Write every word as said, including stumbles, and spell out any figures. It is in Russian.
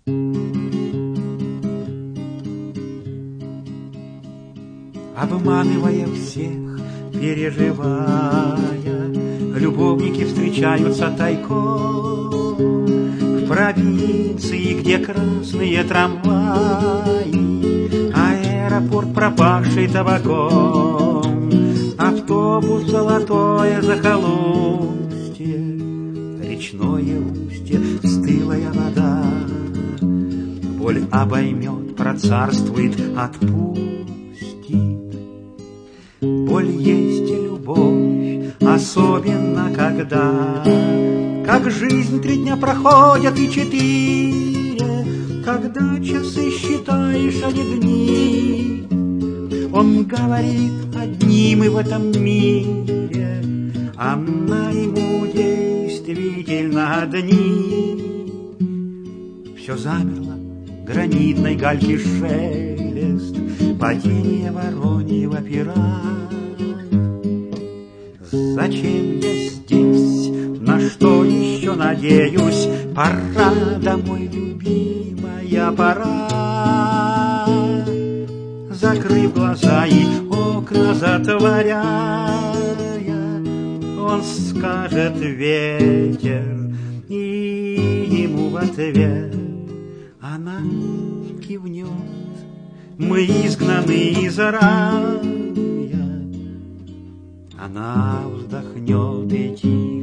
Обманывая всех, переживая, любовники встречаются тайком в провинции, где красные трамваи, аэропорт, пропахший табаком, автобус, золотое захолустье, речное устье, стылая вода. Боль обоймет, процарствует, отпустит. Боль есть и любовь, особенно когда, как жизнь три дня проходят и четыре, когда часы считаешь, а не дни. Он говорит одним и в этом мире, она ему действительно дни. Все замерло, гранитной гальки шелест, падение вороньего пера. Зачем я здесь, на что еще надеюсь? Пора домой, любимая, пора. Закрыв глаза и окна затворяя, он скажет ветер, и ему в ответ она кивнет. Мы изгнаны из рая. Она вздохнет и тихо